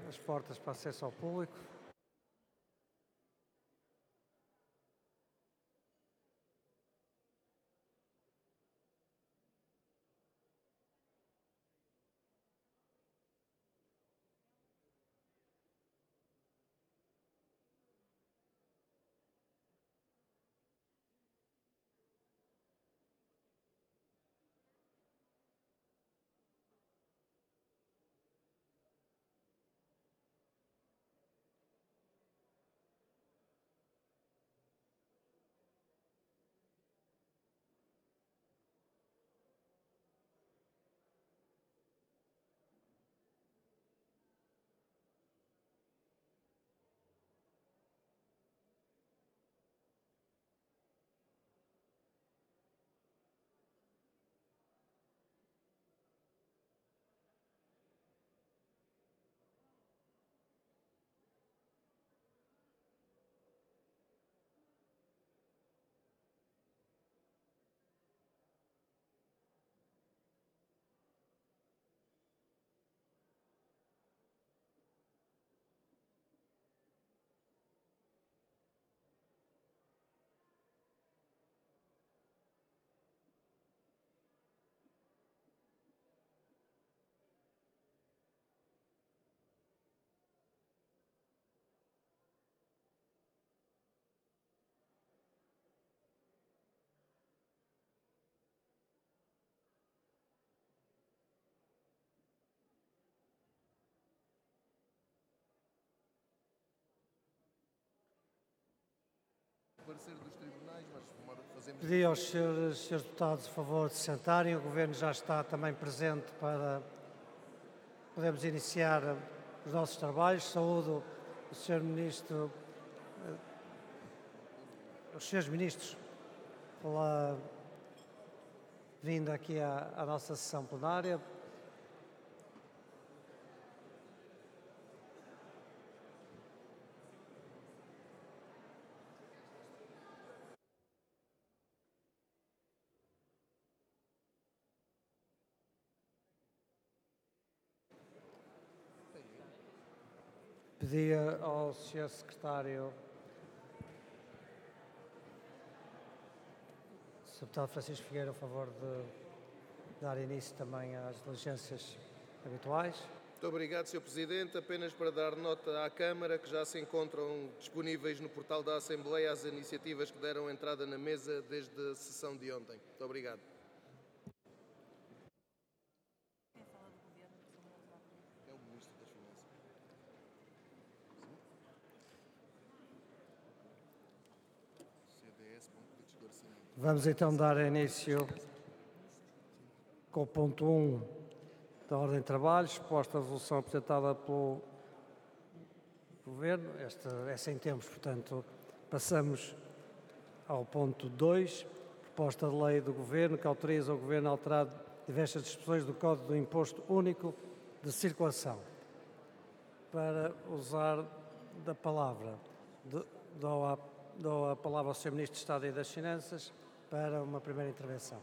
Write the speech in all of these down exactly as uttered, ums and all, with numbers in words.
as portas para acesso ao público. Parecer dos tribunais, mas fazemos... Pedi aos senhores, senhores deputados a favor de se sentarem. O Governo já está também presente para podermos iniciar os nossos trabalhos. Saúdo o senhor Ministro, os senhores Ministros, pela vinda aqui à, à nossa sessão plenária. Pedia ao senhor Secretário, senhor Deputado Francisco Figueira, a favor de dar início também às diligências habituais. Muito obrigado, senhor Presidente. Apenas para dar nota à Câmara que já se encontram disponíveis no portal da Assembleia as iniciativas que deram entrada na mesa desde a sessão de ontem. Muito obrigado. Vamos então dar início com o ponto um da ordem de trabalhos, proposta de resolução apresentada pelo Governo. Esta é sem termos, portanto, passamos ao ponto dois, proposta de lei do Governo que autoriza o Governo a alterar diversas disposições do Código do Imposto Único de Circulação. Para usar da palavra, dou a, dou a palavra ao senhor Ministro de Estado e das Finanças para uma primeira intervenção.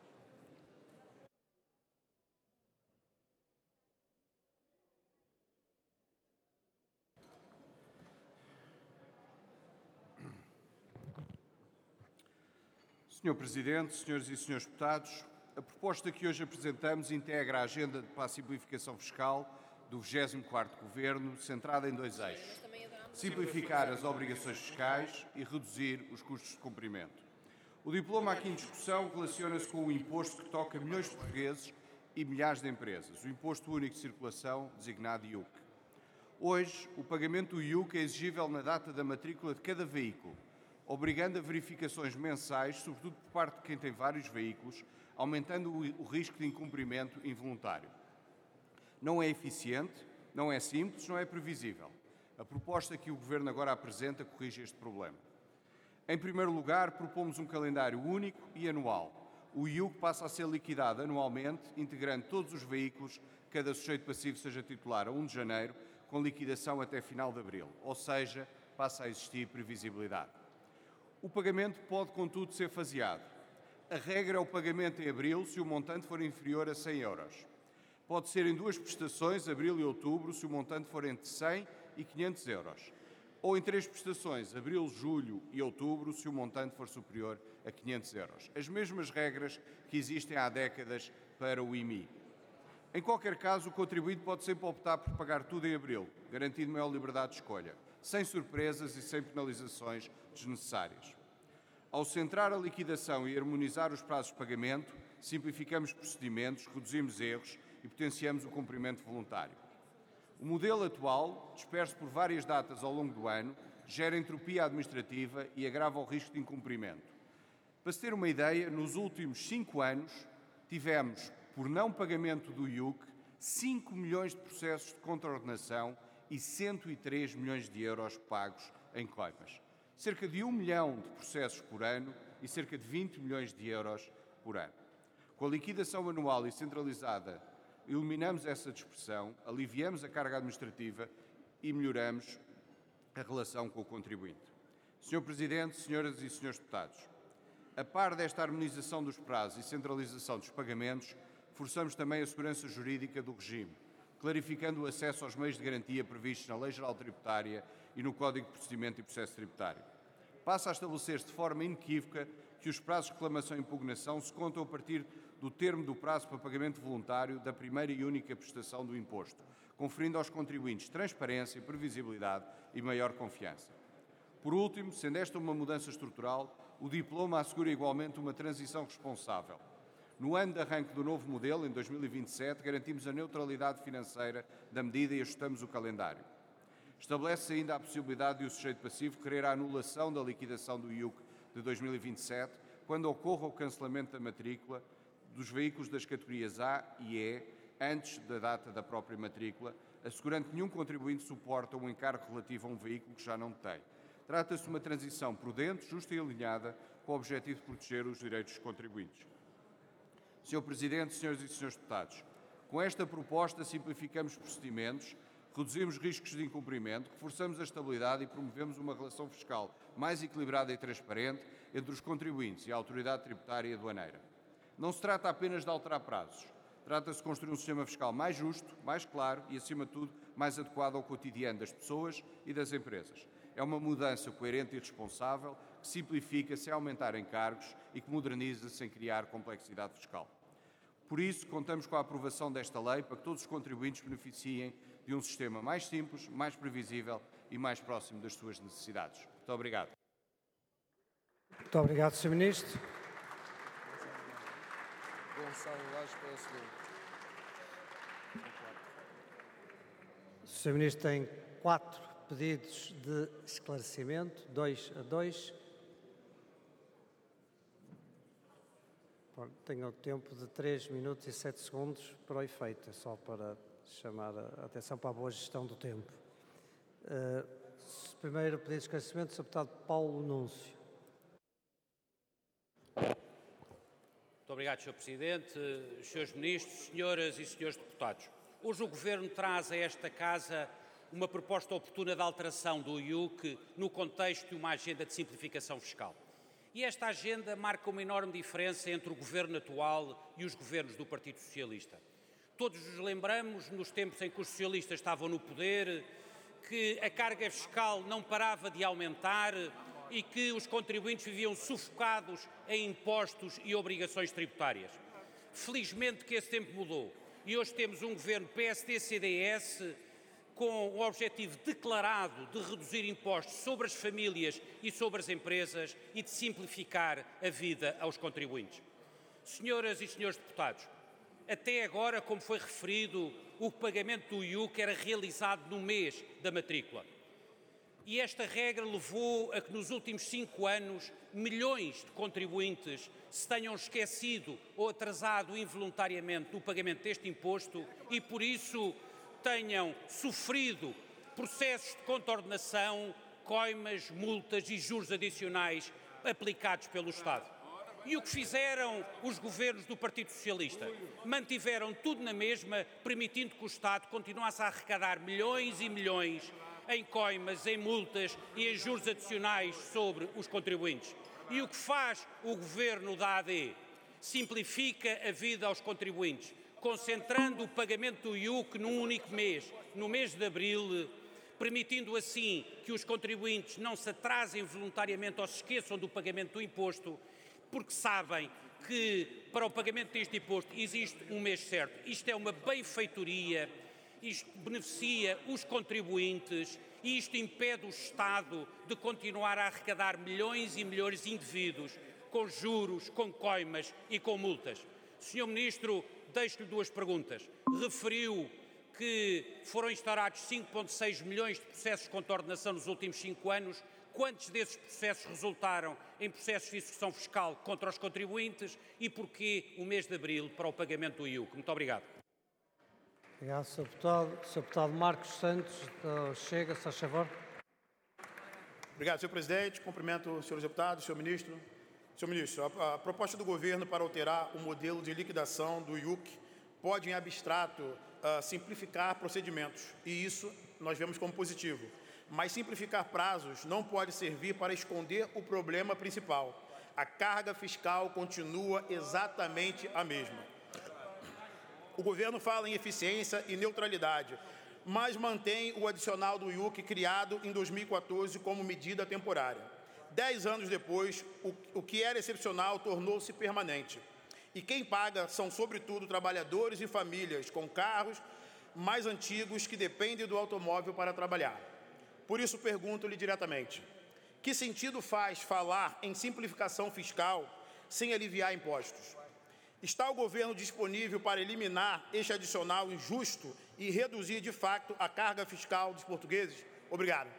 senhor Presidente, senhoras e senhores deputados, a proposta que hoje apresentamos integra a agenda para a simplificação fiscal do vigésimo quarto Governo, centrada em dois eixos: simplificar as obrigações fiscais e reduzir os custos de cumprimento. O diploma aqui em discussão relaciona-se com o imposto que toca milhões de portugueses e milhares de empresas, o Imposto Único de Circulação, designado I U C. Hoje, o pagamento do I U C é exigível na data da matrícula de cada veículo, obrigando a verificações mensais, sobretudo por parte de quem tem vários veículos, aumentando o risco de incumprimento involuntário. Não é eficiente, não é simples, não é previsível. A proposta que o Governo agora apresenta corrige este problema. Em primeiro lugar, propomos um calendário único e anual. O I U C passa a ser liquidado anualmente, integrando todos os veículos, cada sujeito passivo seja titular a primeiro de janeiro, com liquidação até final de abril, ou seja, passa a existir previsibilidade. O pagamento pode, contudo, ser faseado. A regra é o pagamento em abril se o montante for inferior a cem euros. Pode ser em duas prestações, abril e outubro, se o montante for entre cem e quinhentos euros. Ou em três prestações, abril, julho e outubro, se o montante for superior a quinhentos euros. As mesmas regras que existem há décadas para o I M I. Em qualquer caso, o contribuinte pode sempre optar por pagar tudo em abril, garantindo maior liberdade de escolha, sem surpresas e sem penalizações desnecessárias. Ao centrar a liquidação e harmonizar os prazos de pagamento, simplificamos procedimentos, reduzimos erros e potenciamos o cumprimento voluntário. O modelo atual, disperso por várias datas ao longo do ano, gera entropia administrativa e agrava o risco de incumprimento. Para se ter uma ideia, nos últimos cinco anos tivemos, por não pagamento do I U C, cinco milhões de processos de contraordenação e cento e três milhões de euros pagos em coimas. Cerca de um milhão de processos por ano e cerca de vinte milhões de euros por ano. Com a liquidação anual e centralizada, eliminamos essa dispersão, aliviamos a carga administrativa e melhoramos a relação com o contribuinte. senhor Presidente, senhoras e senhores deputados, a par desta harmonização dos prazos e centralização dos pagamentos, forçamos também a segurança jurídica do regime, clarificando o acesso aos meios de garantia previstos na Lei Geral Tributária e no Código de Procedimento e Processo Tributário. Passa a estabelecer-se de forma inequívoca que os prazos de reclamação e impugnação se contam a partir do termo do prazo para pagamento voluntário da primeira e única prestação do imposto, conferindo aos contribuintes transparência, previsibilidade e maior confiança. Por último, sendo esta uma mudança estrutural, o diploma assegura igualmente uma transição responsável. No ano de arranque do novo modelo, em dois mil e vinte e sete, garantimos a neutralidade financeira da medida e ajustamos o calendário. Estabelece-se ainda a possibilidade de o sujeito passivo querer a anulação da liquidação do I U C de dois mil e vinte e sete, quando ocorra o cancelamento da matrícula dos veículos das categorias A e E, antes da data da própria matrícula, assegurando que nenhum contribuinte suporta um encargo relativo a um veículo que já não tem. Trata-se de uma transição prudente, justa e alinhada com o objetivo de proteger os direitos dos contribuintes. senhor Presidente, senhoras e senhores deputados, com esta proposta simplificamos procedimentos, reduzimos riscos de incumprimento, reforçamos a estabilidade e promovemos uma relação fiscal mais equilibrada e transparente entre os contribuintes e a autoridade tributária e aduaneira. Não se trata apenas de alterar prazos. Trata-se de construir um sistema fiscal mais justo, mais claro e, acima de tudo, mais adequado ao cotidiano das pessoas e das empresas. É uma mudança coerente e responsável que simplifica sem aumentar encargos e que moderniza sem criar complexidade fiscal. Por isso, contamos com a aprovação desta lei para que todos os contribuintes beneficiem de um sistema mais simples, mais previsível e mais próximo das suas necessidades. Muito obrigado. Muito obrigado, senhor Ministro. Gonçalo Lages para o segundo. O senhor Ministro tem quatro pedidos de esclarecimento, dois a dois. Tenho o tempo de três minutos e sete segundos para o efeito, é só para chamar a atenção para a boa gestão do tempo. Uh, primeiro pedido de esclarecimento, senhor Deputado Paulo Núncio. Muito obrigado, senhor Presidente, senhores Ministros, senhoras e senhores Deputados. Hoje o Governo traz a esta Casa uma proposta oportuna de alteração do I U C no contexto de uma agenda de simplificação fiscal. E esta agenda marca uma enorme diferença entre o Governo atual e os governos do Partido Socialista. Todos nos lembramos, nos tempos em que os socialistas estavam no poder, que a carga fiscal não parava de aumentar e que os contribuintes viviam sufocados em impostos e obrigações tributárias. Felizmente que esse tempo mudou e hoje temos um governo P S D C D S com o objetivo declarado de reduzir impostos sobre as famílias e sobre as empresas e de simplificar a vida aos contribuintes. Senhoras e senhores deputados, até agora, como foi referido, o pagamento do I U C era realizado no mês da matrícula. E esta regra levou a que nos últimos cinco anos milhões de contribuintes se tenham esquecido ou atrasado involuntariamente no pagamento deste imposto e, por isso, tenham sofrido processos de contornação, coimas, multas e juros adicionais aplicados pelo Estado. E o que fizeram os governos do Partido Socialista? Mantiveram tudo na mesma, permitindo que o Estado continuasse a arrecadar milhões e milhões em coimas, em multas e em juros adicionais sobre os contribuintes. E o que faz o governo da A D? Simplifica a vida aos contribuintes, concentrando o pagamento do I U C num único mês, no mês de abril, permitindo assim que os contribuintes não se atrasem voluntariamente ou se esqueçam do pagamento do imposto, porque sabem que para o pagamento deste imposto existe um mês certo. Isto é uma benfeitoria, isto beneficia os contribuintes e isto impede o Estado de continuar a arrecadar milhões e milhões de indivíduos com juros, com coimas e com multas. senhor Ministro, deixo-lhe duas perguntas. Referiu que foram instaurados cinco vírgula seis milhões de processos de contornação nos últimos cinco anos. Quantos desses processos resultaram em processos de execução fiscal contra os contribuintes e porquê o mês de abril para o pagamento do I U C? Muito obrigado. Obrigado, senhor Deputado. senhor Deputado Marcos Santos, do Chega, se faz favor. Obrigado, senhor Presidente. Cumprimento os senhores deputados, senhor Ministro. Senhor Ministro, a, a proposta do Governo para alterar o modelo de liquidação do I U C pode, em abstrato, uh, simplificar procedimentos, e isso nós vemos como positivo. Mas simplificar prazos não pode servir para esconder o problema principal. A carga fiscal continua exatamente a mesma. O governo fala em eficiência e neutralidade, mas mantém o adicional do I U C criado em dois mil e quatorze como medida temporária. Dez anos depois, o, o que era excepcional tornou-se permanente. E quem paga são, sobretudo, trabalhadores e famílias com carros mais antigos que dependem do automóvel para trabalhar. Por isso, pergunto-lhe diretamente, que sentido faz falar em simplificação fiscal sem aliviar impostos? Está o governo disponível para eliminar este adicional injusto e reduzir, de fato, a carga fiscal dos portugueses? Obrigado.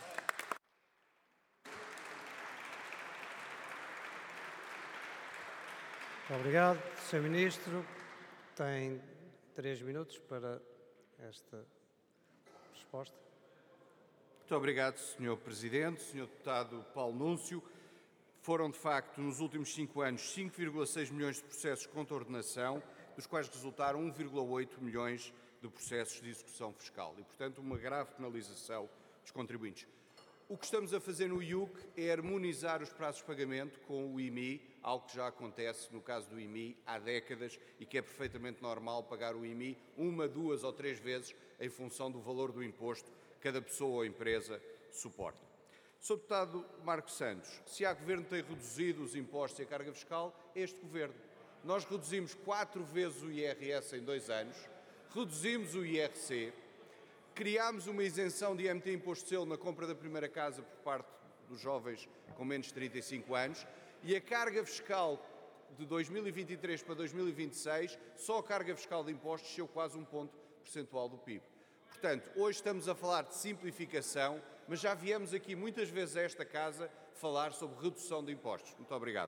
Muito obrigado. senhor Ministro, tem três minutos para esta resposta. Muito obrigado, senhor Presidente. senhor Deputado Paulo Núncio, foram, de facto, nos últimos cinco anos, cinco vírgula seis milhões de processos de contornação, dos quais resultaram um vírgula oito milhões de processos de execução fiscal e, portanto, uma grave penalização dos contribuintes. O que estamos a fazer no I U C é harmonizar os prazos de pagamento com o I M I, algo que já acontece no caso do I M I há décadas e que é perfeitamente normal pagar o I M I uma, duas ou três vezes em função do valor do imposto que cada pessoa ou empresa suporta. senhor Deputado Marcos Santos, se há governo que tem reduzido os impostos e a carga fiscal, é este governo. Nós reduzimos quatro vezes o I R S em dois anos, reduzimos o I R C, criámos uma isenção de I M T Imposto de Selo na compra da primeira casa por parte dos jovens com menos de trinta e cinco anos e a carga fiscal de dois mil e vinte e três para dois mil e vinte e seis, só a carga fiscal de impostos desceu quase um ponto percentual do P I B. Portanto, hoje estamos a falar de simplificação, mas já viemos aqui muitas vezes a esta casa falar sobre redução de impostos. Muito obrigado.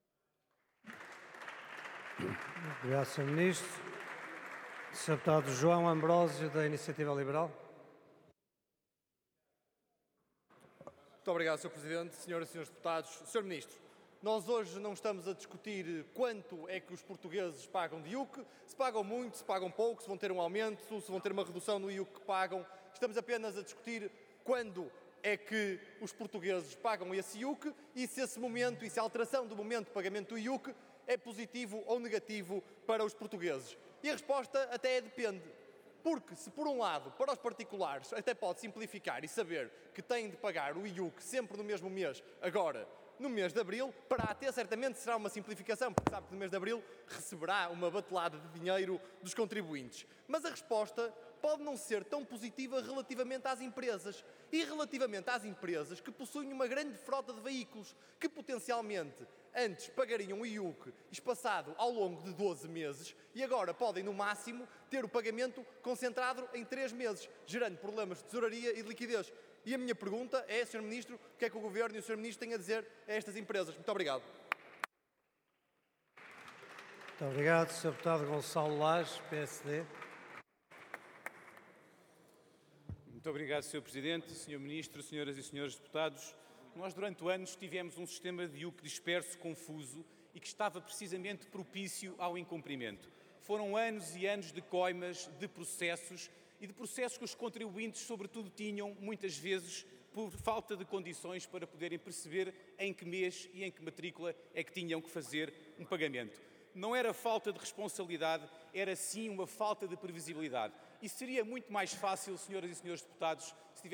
Obrigado, senhor Ministro. senhor Deputado João Ambrósio, da Iniciativa Liberal. Muito obrigado, senhor Presidente, senhoras e senhores deputados. senhor Ministro, nós hoje não estamos a discutir quanto é que os portugueses pagam de I U C, se pagam muito, se pagam pouco, se vão ter um aumento, se vão ter uma redução no I U C que pagam. Estamos apenas a discutir quando é que os portugueses pagam esse I U C e se esse momento e se a alteração do momento de pagamento do I U C é positivo ou negativo para os portugueses. E a resposta até é depende. Porque se por um lado, para os particulares, até pode simplificar e saber que têm de pagar o I U C sempre no mesmo mês, agora, no mês de abril, para a T certamente será uma simplificação, porque sabe que no mês de abril receberá uma batelada de dinheiro dos contribuintes. Mas a resposta pode não ser tão positiva relativamente às empresas. E relativamente às empresas que possuem uma grande frota de veículos, que potencialmente antes pagariam o I U C espaçado ao longo de doze meses e agora podem, no máximo, ter o pagamento concentrado em três meses, gerando problemas de tesouraria e de liquidez. E a minha pergunta é, senhor Ministro, o que é que o Governo e o senhor Ministro têm a dizer a estas empresas? Muito obrigado. Muito obrigado, senhor Deputado Gonçalo Lage, P S D. Muito obrigado, senhor Presidente, senhor Ministro, senhoras e senhores deputados. Nós, durante anos, tivemos um sistema de I U C disperso, confuso e que estava precisamente propício ao incumprimento. Foram anos e anos de coimas, de processos e de processos que os contribuintes, sobretudo, tinham, muitas vezes, por falta de condições para poderem perceber em que mês e em que matrícula é que tinham que fazer um pagamento. não era falta de responsabilidade, era sim uma falta de previsibilidade. E seria muito mais fácil, senhoras e senhores deputados, se tivesse